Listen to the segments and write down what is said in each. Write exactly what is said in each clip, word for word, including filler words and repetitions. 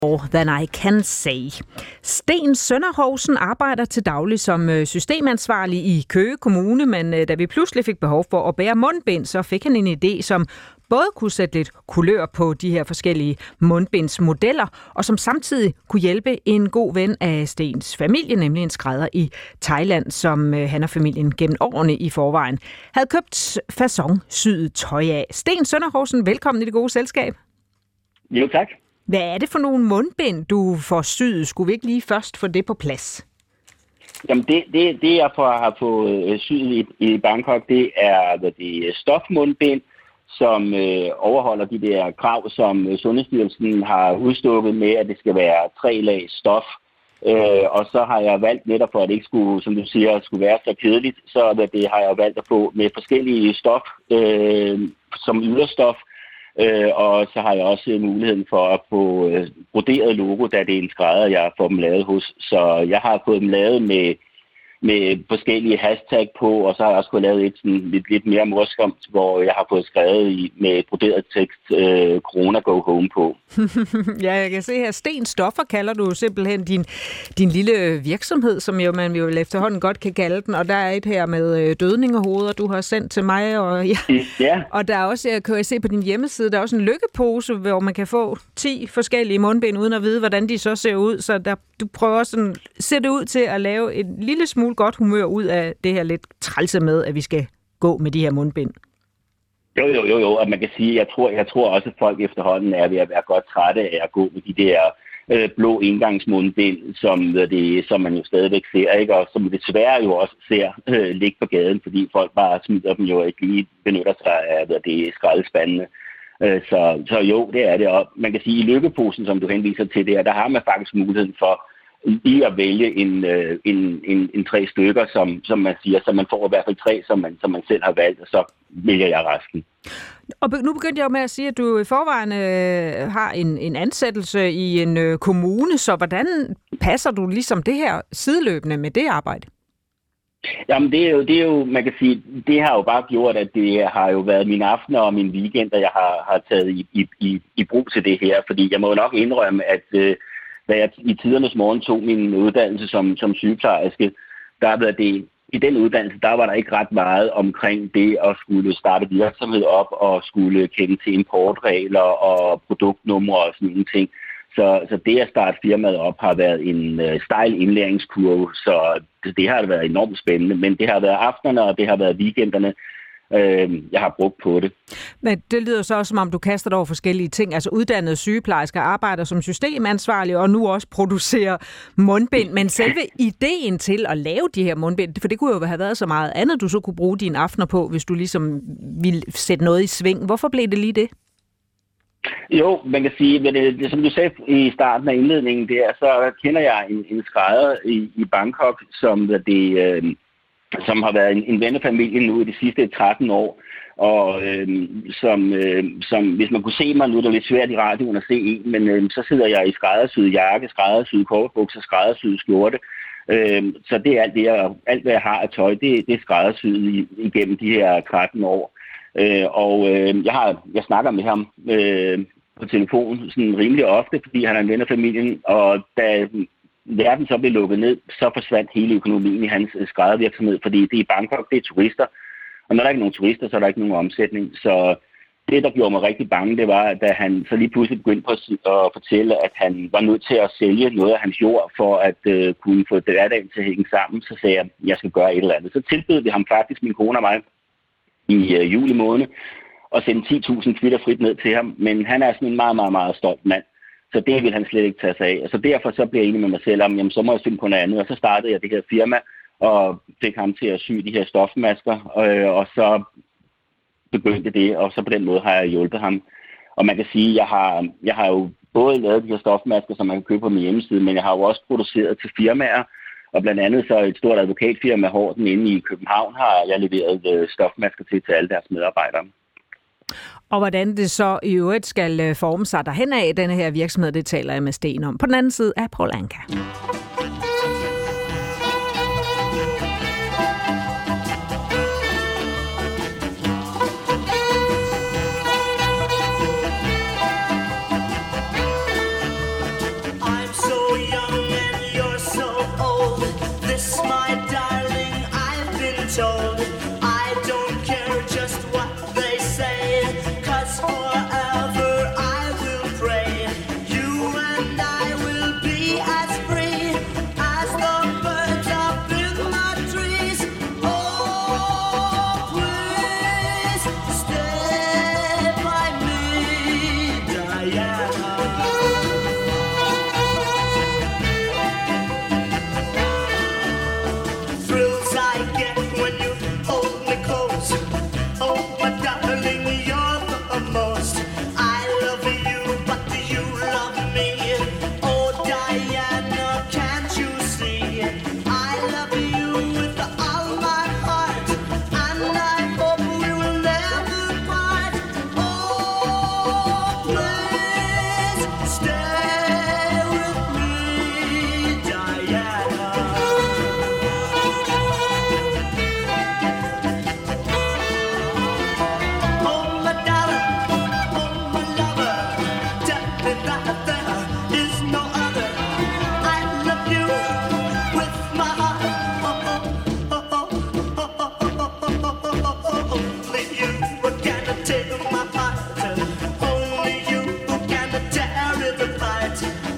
More than I can say. Sten Sønderhovsen arbejder til daglig som systemansvarlig i Køge Kommune, men da vi pludselig fik behov for at bære mundbind, så fik han en idé, som både kunne sætte lidt kulør på de her forskellige mundbindsmodeller, og som samtidig kunne hjælpe en god ven af Stens familie, nemlig en skrædder i Thailand, som han og familien gennem årene i forvejen havde købt facon-syet tøj af. Sten Sønderhovsen, velkommen i det gode selskab. Jo, tak. Hvad er det for nogle mundbind, du får syet? Skulle vi ikke lige først få det på plads? Jamen, det, det, det jeg får, har fået syet i, i Bangkok, det er hvad det, stofmundbind, som øh, overholder de der krav, som Sundhedsstyrelsen har udstukket med, at det skal være tre lag stof. Øh, og så har jeg valgt netop for, at det ikke skulle, som du siger, skulle være så kedeligt, så hvad det, har jeg valgt at få med forskellige stof, øh, som yderstof. Øh, og så har jeg også muligheden for at få øh, broderet logo, da det er en skrædder, jeg får dem lavet hos. Så jeg har fået dem lavet med, med forskellige hashtag på, og så har jeg også fået lavet et sådan lidt, lidt mere morsomt, hvor jeg har fået skrevet i, med broderet tekst, øh, Corona Go Home på. Ja, jeg kan se her, Sten Stoffer kalder du simpelthen din, din lille virksomhed, som jo man jo efterhånden godt kan kalde den, og der er et her med dødningehoveder, du har sendt til mig, og ja. Ja. Og der er også, jeg kan se på din hjemmeside, der er også en lykkepose, hvor man kan få ti forskellige mundbind, uden at vide, hvordan de så ser ud, så der, du prøver sådan, ser det ud til at lave en lille smule godt humør ud af det her lidt trælse med, at vi skal gå med de her mundbind. Jo, jo, jo, jo, og man kan sige, jeg tror, jeg tror også, at folk efterhånden er ved at være godt trætte af at gå med de der øh, blå indgangsmundbind, som, det, som man jo stadigvæk ser, ikke? Og som desværre jo også ser øh, ligge på gaden, fordi folk bare smider dem jo ikke lige benytter sig af hvad det skraldespandene. Øh, så, så jo, det er det. Og man kan sige, i lykkeposen, som du henviser til der, der har man faktisk muligheden for i at vælge en, en, en, en tre stykker, som, som man siger, så man får i hvert fald tre, som man, som man selv har valgt, og så vælger jeg resten. Og nu begyndte jeg jo med at sige, at du i forvejen øh, har en, en ansættelse i en øh, kommune, så hvordan passer du ligesom det her sideløbende med det arbejde? Jamen det er, jo, det er jo, man kan sige, det har jo bare gjort, at det har jo været mine aftener og mine weekender, jeg har, har taget i, i, i, i brug til det her, fordi jeg må jo nok indrømme, at øh, da jeg i tidernes morgen tog min uddannelse som, som sygeplejerske, der var det, i den uddannelse, der var der ikke ret meget omkring det at skulle starte virksomhed op og skulle kende til importregler og produktnumre og sådan nogle ting. Så, så det at starte firmaet op har været en uh, stejl indlæringskurve, så det, det har været enormt spændende, men det har været aftenerne, og det har været weekenderne, jeg har brugt på det. Men det lyder så også, som om du kaster dig over forskellige ting. Altså uddannede sygeplejersker arbejder som systemansvarlige og nu også producerer mundbind. Men selve ideen til at lave de her mundbind, for det kunne jo have været så meget andet, du så kunne bruge dine aftener på, hvis du ligesom ville sætte noget i sving. Hvorfor blev det lige det? Jo, man kan sige, men det, som du sagde i starten af indledningen der, så kender jeg en, en skrædder i, i Bangkok, som det... Øh, som har været en, en vennefamilie nu i de sidste tretten år, og øh, som, øh, som, hvis man kunne se mig nu, er det lidt svært i radioen at se en, men øh, så sidder jeg i skræddersyet jakke, skræddersyet kortbukser, skræddersyet skjorte, øh, så det er alt det, jeg, alt hvad jeg har af tøj, det, det er skræddersyet igennem de her tretten år, øh, og øh, jeg, har, jeg snakker med ham øh, på telefon sådan rimelig ofte, fordi han er en ven af familien, og da verden så blev lukket ned, så forsvandt hele økonomien i hans skræddervirksomhed, fordi det i Bangkok, det er turister. Og når der ikke er nogen turister, så er der ikke nogen omsætning. Så det, der gjorde mig rigtig bange, det var, da han så lige pludselig begyndte på at fortælle, at han var nødt til at sælge noget af hans jord, for at uh, kunne få hverdagen til at hænge sammen. Så sagde jeg, at jeg skal gøre et eller andet. Så tilbød vi ham faktisk, min kone og mig, i uh, juli måned, og sende ti tusind kvitter frit ned til ham. Men han er sådan en meget, meget, meget stolt mand. Så det vil han slet ikke tage sig af. Så derfor så bliver jeg enig med mig selv om, jamen så må jeg finde på noget andet. Og så startede jeg det her firma, og fik ham til at sy de her stofmasker, og, og så begyndte det, og så på den måde har jeg hjulpet ham. Og man kan sige, at jeg har, jeg har jo både lavet de her stofmasker, som man kan købe på min hjemmeside, men jeg har jo også produceret til firmaer, og blandt andet så et stort advokatfirma, Horten, inde i København, har jeg leveret stofmasker til til alle deres medarbejdere. Og hvordan det så i øvrigt skal forme sig derhen af denne her virksomhed, det taler jeg med Sten om. På den anden side af Paul Anka.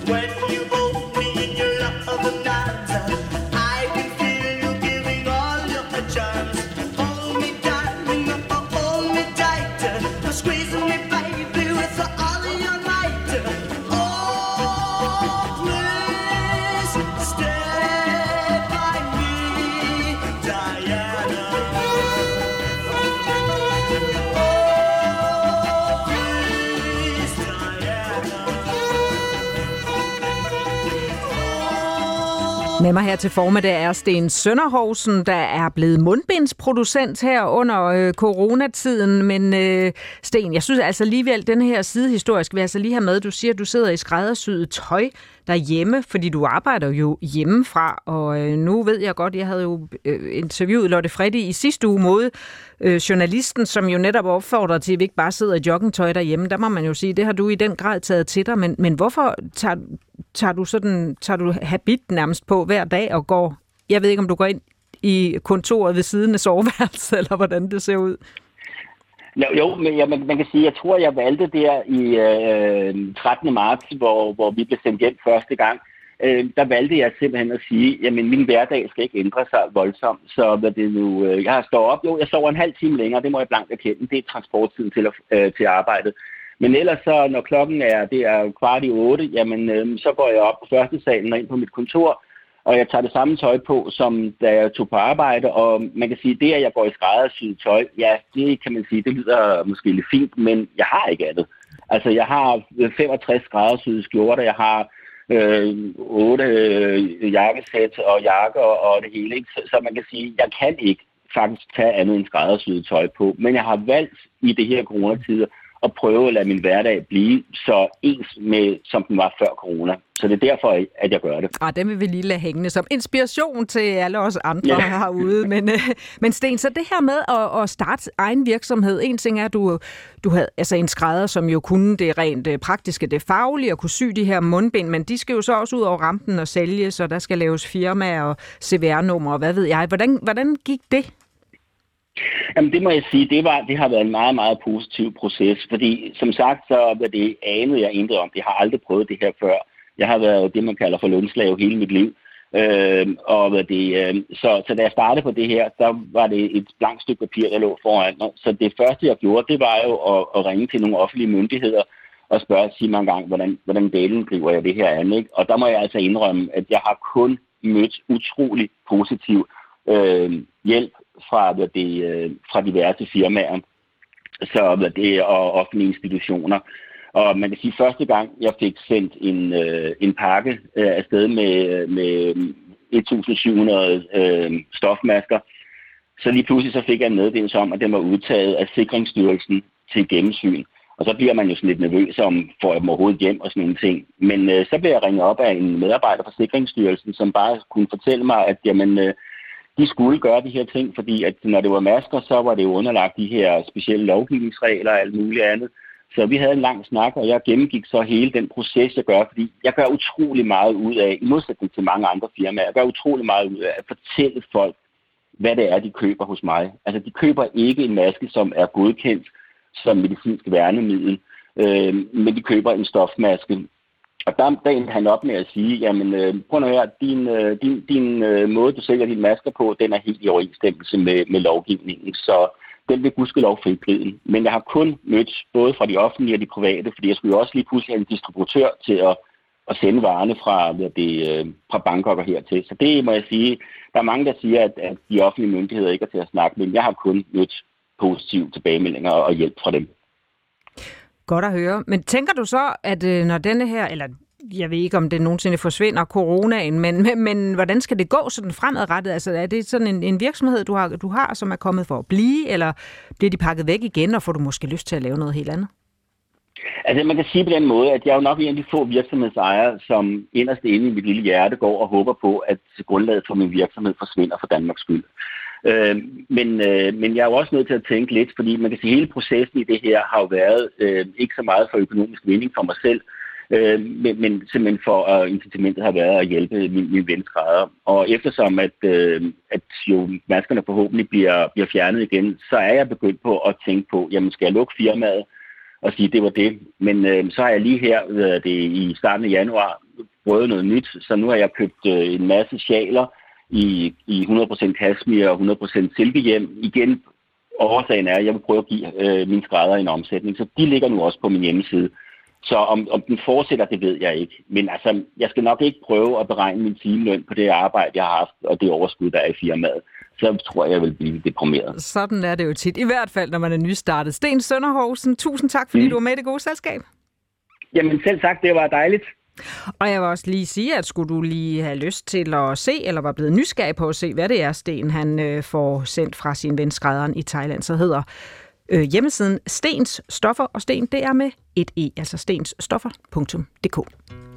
Med mig her til formiddag er Sten Sønderhovsen, der er blevet mundbindsproducent her under øh, coronatiden. Men øh, Sten, jeg synes altså alligevel, den her sidehistorie skal vi altså lige have med. Du siger, at du sidder i skræddersyet tøj derhjemme, fordi du arbejder jo hjemmefra. Og øh, nu ved jeg godt, jeg havde jo øh, interviewet Lotte Freddie i sidste uge mod øh, journalisten, som jo netop opfordrer til, at vi ikke bare sidder i joggingtøj derhjemme. Der må man jo sige, det har du i den grad taget til dig. Men, men hvorfor tager Tager du sådan, tager du habit nærmest på hver dag og går, jeg ved ikke om du går ind i kontoret ved siden af soveværelset, eller hvordan det ser ud? Jo, jo men ja, man, man kan sige, jeg tror, jeg valgte der i øh, trettende marts, hvor, hvor vi blev sendt hjem første gang. Øh, der valgte jeg simpelthen at sige, jamen min hverdag skal ikke ændre sig voldsomt, så hvad det nu, øh, jeg har stået op, jo, jeg sover en halv time længere, det må jeg blankt erkende, det er transporttiden til, øh, til arbejdet. Men ellers så, når klokken er, det er kvart i otte, jamen øh, så går jeg op på første salen og ind på mit kontor, og jeg tager det samme tøj på, som da jeg tog på arbejde, og man kan sige, det at jeg går i skræddersyet tøj, ja, det kan man sige, det lyder måske lidt fint, men jeg har ikke andet. Altså, jeg har femogtres skræddersyede skjorter, jeg har øh, otte øh, jakkesæt og jakker og, og det hele, ikke? Så, så man kan sige, jeg kan ikke faktisk tage andet end skræddersyet tøj på, men jeg har valgt i det her coronatider, og prøve at lade min hverdag blive så ens med, som den var før corona. Så det er derfor, at jeg gør det. Ah, den vil vi lige lade hængende som inspiration til alle os andre ja. herude. Men, øh, men Sten, så det her med at, at starte egen virksomhed, en ting er, at du, du havde altså en skrædder, som jo kunne det rent praktiske, det faglige, og kunne sy de her mundbind, men de skal jo så også ud over rampen og sælge, så der skal laves firma og C V R-nummer, og hvad ved jeg. Hvordan, hvordan gik det? Jamen det må jeg sige, det, var, det har været en meget, meget positiv proces, fordi som sagt, så var det anede jeg intet om. Jeg har aldrig prøvet det her før. Jeg har været det, man kalder for lønslave hele mit liv. Øh, og det, øh, så, så da jeg startede på det her, så var det et blankt stykke papir, der lå foran mig. Så det første, jeg gjorde, det var jo at, at ringe til nogle offentlige myndigheder og spørge sig mig en gang, hvordan, hvordan delen driver jeg det her an, ikke? Og der må jeg altså indrømme, at jeg har kun mødt utrolig positiv øh, hjælp fra, hvad det, øh, fra diverse firmaer så, hvad det, og offentlige institutioner. Og man kan sige, at første gang, jeg fik sendt en, øh, en pakke øh, afsted med, med et tusind syv hundrede øh, stofmasker, så lige pludselig så fik jeg en meddelelse om, at den var udtaget af Sikringsstyrelsen til gennemsyn. Og så bliver man jo sådan lidt nervøs om, får jeg dem overhovedet hjem og sådan nogle ting. Men øh, så blev jeg ringet op af en medarbejder fra Sikringsstyrelsen, som bare kunne fortælle mig, at jamen, øh, de skulle gøre de her ting, fordi at når det var masker, så var det jo underlagt de her specielle lovgivningsregler og alt muligt andet. Så vi havde en lang snak, og jeg gennemgik så hele den proces, jeg gør, fordi jeg gør utrolig meget ud af, i modsætning til mange andre firmaer, jeg gør utrolig meget ud af at fortælle folk, hvad det er, de køber hos mig. Altså, de køber ikke en maske, som er godkendt som medicinsk værnemiddel, øh, men de køber en stofmaske. Og der, der endte han op med at sige, jamen øh, prøv at høre, din, øh, din, din øh, måde, du sælger dine masker på, den er helt i overensstemmelse med, med lovgivningen, så den vil gudskelov frigive. Men jeg har kun mødt både fra de offentlige og de private, fordi jeg skulle jo også lige pludselig have en distributør til at, at sende varerne fra, det, øh, fra Bangkok og hertil. Så det må jeg sige, der er mange, der siger, at, at de offentlige myndigheder ikke er til at snakke, men jeg har kun mødt positive tilbagemeldinger og hjælp fra dem. Godt at høre. Men tænker du så, at når denne her, eller jeg ved ikke, om det nogensinde forsvinder, coronaen, men, men, men hvordan skal det gå sådan fremadrettet? Altså er det sådan en, en virksomhed, du har, du har, som er kommet for at blive, eller bliver de pakket væk igen, og får du måske lyst til at lave noget helt andet? Altså man kan sige på den måde, at jeg er jo nok en af de få virksomhedsejere, som inderst inde i mit lille hjerte går og håber på, at grundlaget for min virksomhed forsvinder for Danmarks skyld. Øh, men, øh, men jeg er jo også nødt til at tænke lidt, fordi man kan sige, at hele processen i det her har jo været øh, ikke så meget for økonomisk vinding for mig selv, øh, men, men simpelthen for at uh, incitamentet har været at hjælpe min, min venskrædder. Og eftersom at, øh, at jo maskerne forhåbentlig bliver, bliver fjernet igen, så er jeg begyndt på at tænke på, jamen skal jeg lukke firmaet og sige, det var det. Men øh, så har jeg lige her øh, det i starten af januar prøvet noget nyt, så nu har jeg købt øh, en masse sjaler i, i hundrede procent kashmir og hundrede procent silke hjem. Igen, årsagen er, at jeg vil prøve at give øh, mine skrædder en omsætning, så de ligger nu også på min hjemmeside. Så om, om den fortsætter, det ved jeg ikke. Men altså, jeg skal nok ikke prøve at beregne min timeløn på det arbejde, jeg har haft, og det overskud, der er i firmaet. Så tror jeg, jeg vil blive deprimeret. Sådan er det jo tit. I hvert fald, når man er nystartet. Sten Sønderhovsen, tusind tak, fordi mm. du var med i Det Gode Selskab. Jamen selv tak, det var dejligt. Og jeg vil også lige sige, at skulle du lige have lyst til at se, eller var blevet nysgerrig på at se, hvad det er, Sten han øh, får sendt fra sin ven skrædderen i Thailand, så hedder øh, hjemmesiden Stens Stoffer, og Sten, det er med et e, altså stensstoffer punktum d k.